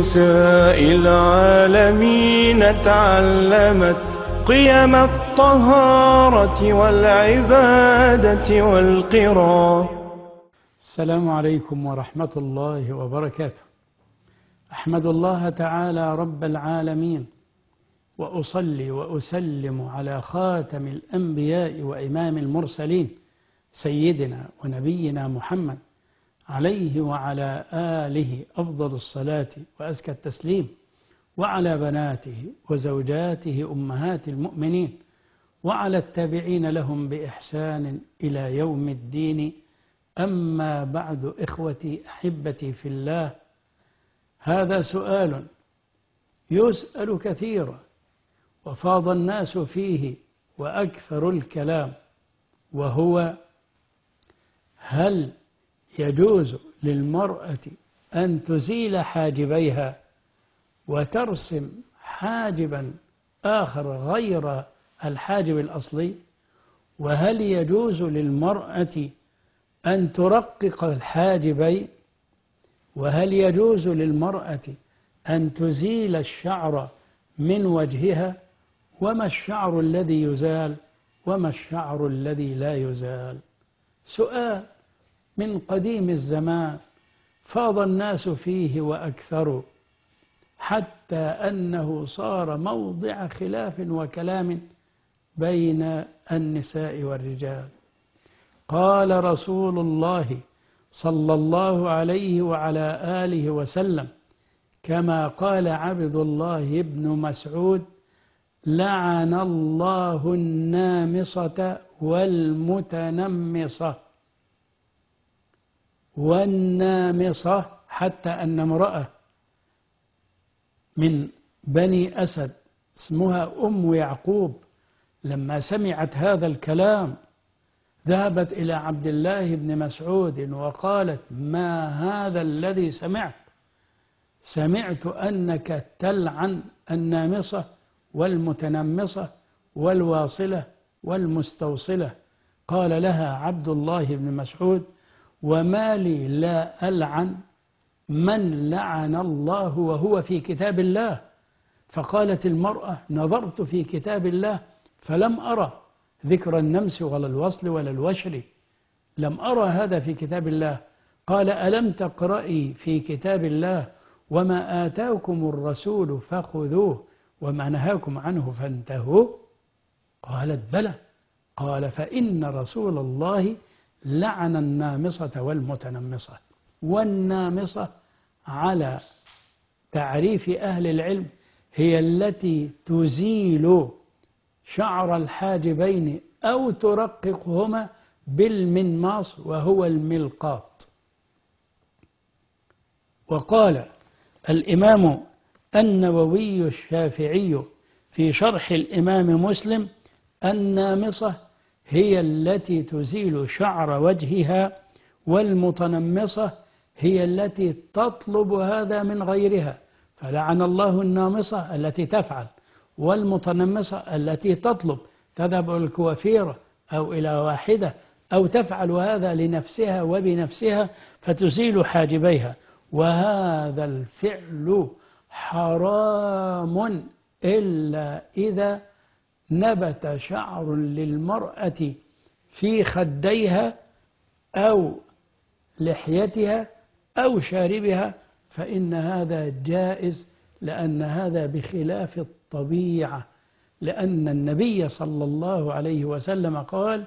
نساء العالمين تعلمت قيم الطهارة والعبادة والقرى. السلام عليكم ورحمة الله وبركاته. أحمد الله تعالى رب العالمين، وأصلي وأسلم على خاتم الأنبياء وإمام المرسلين سيدنا ونبينا محمد عليه وعلى آله أفضل الصلاة وأزكى التسليم، وعلى بناته وزوجاته أمهات المؤمنين، وعلى التابعين لهم بإحسان إلى يوم الدين. أما بعد، إخوتي أحبتي في الله، هذا سؤال يسأل كثيرا وفاض الناس فيه وأكثر الكلام، وهو: هل يجوز للمرأة أن تزيل حاجبيها وترسم حاجبا آخر غير الحاجب الأصلي؟ وهل يجوز للمرأة أن ترقق الحاجبين؟ وهل يجوز للمرأة أن تزيل الشعر من وجهها؟ وما الشعر الذي يزال وما الشعر الذي لا يزال؟ سؤال من قديم الزمان فاض الناس فيه وأكثروا، حتى أنه صار موضع خلاف وكلام بين النساء والرجال. قال رسول الله صلى الله عليه وعلى آله وسلم كما قال عبد الله بن مسعود: لعن الله النامصة والمتنمصة. والنامصة حتى أن امرأة من بني أسد اسمها أم يعقوب لما سمعت هذا الكلام ذهبت إلى عبد الله بن مسعود وقالت: ما هذا الذي سمعت أنك تلعن النامصة والمتنمصة والواصلة والمستوصلة. قال لها عبد الله بن مسعود: وما لي لا ألعن من لعن الله وهو في كتاب الله؟ فقالت المرأة: نظرت في كتاب الله فلم أرى ذكر النمس ولا الوصل ولا الوشر، لم أرى هذا في كتاب الله. قال: ألم تقرأي في كتاب الله وما آتاكم الرسول فخذوه وما نهاكم عنه فانتهوا؟ قالت: بلى. قال: فإن رسول الله لعن النامصة والمتنمصة. والنامصة على تعريف أهل العلم هي التي تزيل شعر الحاجبين أو ترققهما بالمنماص وهو الملقاط. وقال الإمام النووي الشافعي في شرح الإمام مسلم: النامصة هي التي تزيل شعر وجهها، والمتنمصة هي التي تطلب هذا من غيرها. فلعن الله النامصة التي تفعل، والمتنمصة التي تطلب، تذهب إلى الكوافيرة أو إلى واحدة أو تفعل هذا لنفسها وبنفسها فتزيل حاجبيها. وهذا الفعل حرام إلا إذا نبت شعر للمرأة في خديها أو لحيتها أو شاربها، فإن هذا جائز، لأن هذا بخلاف الطبيعة، لأن النبي صلى الله عليه وسلم قال: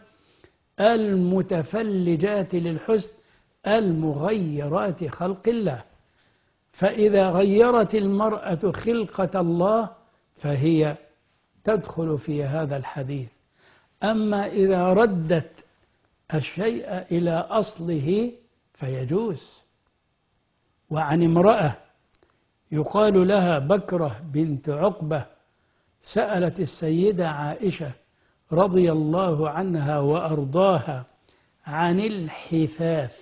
المتفلجات للحسن المغيرات خلق الله. فإذا غيرت المرأة خلقة الله فهي تدخل في هذا الحديث. أما إذا ردت الشيء إلى أصله فيجوز. وعن امرأة يقال لها بكرة بنت عقبة سألت السيدة عائشة رضي الله عنها وأرضاها عن الحفاف.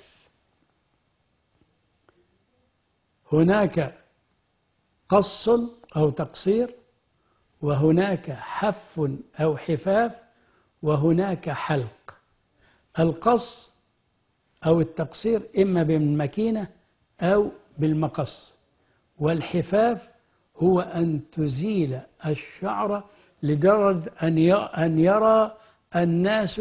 هناك قص أو تقصير، وهناك حف أو حفاف، وهناك حلق. القص أو التقصير إما بالمكينة أو بالمقص، والحفاف هو أن تزيل الشعر لدرجة أن يرى الناس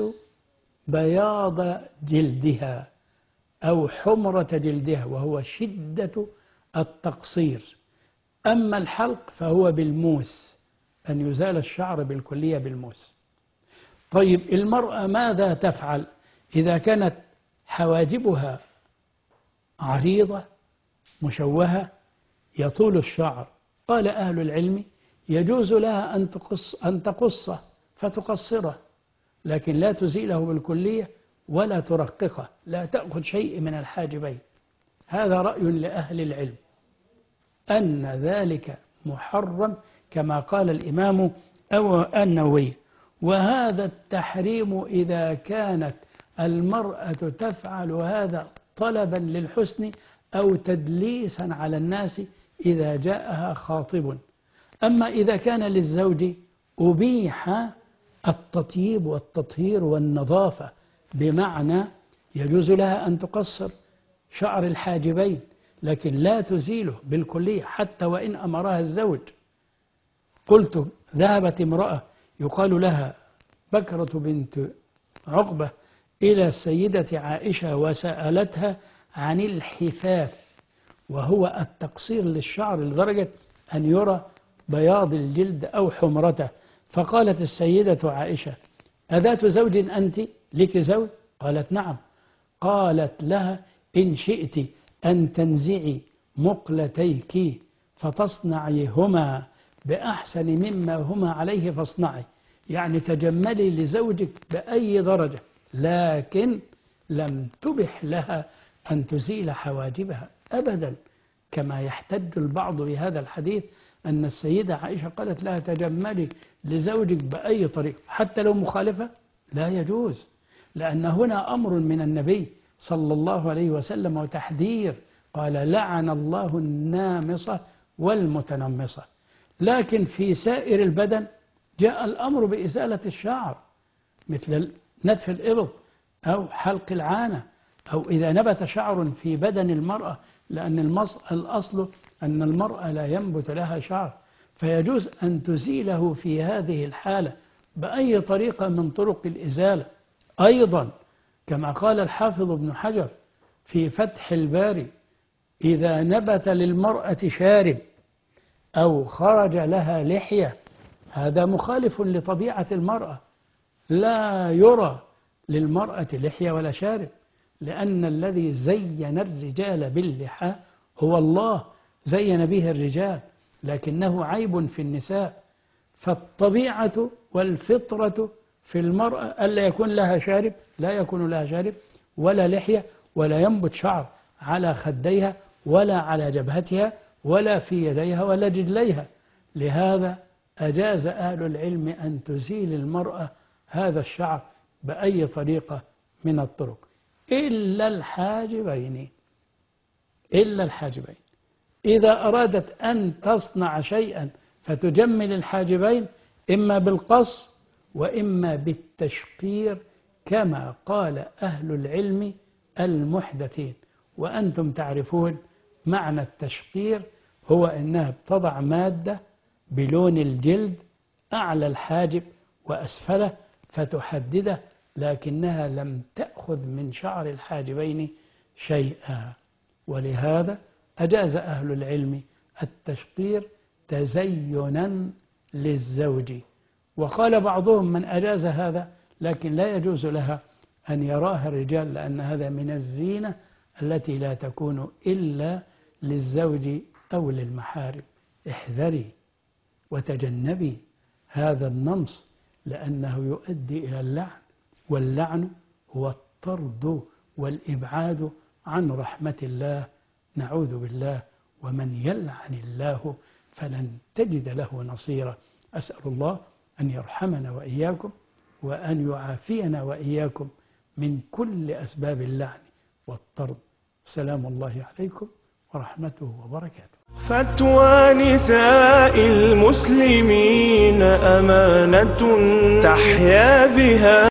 بياض جلدها أو حمرة جلدها، وهو شدة التقصير. أما الحلق فهو بالموس، أن يزال الشعر بالكلية بالموس. طيب المرأة ماذا تفعل إذا كانت حواجبها عريضة مشوهة يطول الشعر؟ قال أهل العلم يجوز لها أن تقصه فتقصره، لكن لا تزيله بالكلية ولا ترققه، لا تأخذ شيء من الحاجبين. هذا رأي لأهل العلم أن ذلك محرم كما قال الإمام النووي. وهذا التحريم إذا كانت المرأة تفعل هذا طلبا للحسن أو تدليسا على الناس إذا جاءها خاطب. أما إذا كان للزوج أبيح التطيب والتطهير والنظافة، بمعنى يجوز لها أن تقصر شعر الحاجبين لكن لا تزيله بالكلية حتى وإن أمرها الزوج. قلت ذهبت امرأة يقال لها بكرة بنت عقبة إلى السيدة عائشة وسألتها عن الحفاف، وهو التقصير للشعر لدرجة أن يرى بياض الجلد أو حمرته. فقالت السيدة عائشة: أذات زوج أنت؟ لك زوج؟ قالت: نعم. قالت لها: إن شئت أن تنزعي مقلتيك فتصنعيهما بأحسن مما هما عليه فاصنعي، يعني تجملي لزوجك بأي درجة، لكن لم تبح لها أن تزيل حواجبها أبدا، كما يحتج البعض بهذا الحديث أن السيدة عائشة قالت لها تجملي لزوجك بأي طريقة حتى لو مخالفة. لا يجوز، لأن هنا أمر من النبي صلى الله عليه وسلم وتحذير، قال: لعن الله النامصة والمتنمصة. لكن في سائر البدن جاء الأمر بإزالة الشعر، مثل نتف الإبط أو حلق العانة، أو إذا نبت شعر في بدن المرأة، لأن الأصل أن المرأة لا ينبت لها شعر، فيجوز أن تزيله في هذه الحالة بأي طريقة من طرق الإزالة. أيضا كما قال الحافظ ابن حجر في فتح الباري: إذا نبت للمرأة شارب أو خرج لها لحية، هذا مخالف لطبيعة المرأة، لا يرى للمرأة لحية ولا شارب، لأن الذي زين الرجال باللحى هو الله، زين به الرجال، لكنه عيب في النساء. فالطبيعة والفطرة في المرأة ألا يكون لها شارب، لا يكون لها شارب ولا لحية، ولا ينبت شعر على خديها ولا على جبهتها ولا في يديها ولا رجليها. لهذا أجاز أهل العلم أن تزيل المرأة هذا الشعر بأي طريقة من الطرق، إلا الحاجبين. إلا الحاجبين إذا أرادت أن تصنع شيئا فتجمل الحاجبين إما بالقص وإما بالتشقير، كما قال أهل العلم المحدثين. وأنتم تعرفون معنى التشقير، هو أنها تضع مادة بلون الجلد أعلى الحاجب وأسفله فتحدده، لكنها لم تأخذ من شعر الحاجبين شيئا. ولهذا أجاز أهل العلم التشقير تزينا للزوج. وقال بعضهم من أجاز هذا لكن لا يجوز لها أن يراها الرجال، لأن هذا من الزينة التي لا تكون إلا للزوج أو للمحارم. احذري وتجنبي هذا النمص، لأنه يؤدي إلى اللعن، واللعن هو الطرد والإبعاد عن رحمة الله، نعوذ بالله. ومن يلعن الله فلن تجد له نصيرا. أسأل الله أن يرحمنا وإياكم، وأن يعافينا وإياكم من كل أسباب اللعن والطرد. سلام الله عليكم ورحمته وبركاته. فتوى نساء المسلمين أمانة تحيا بها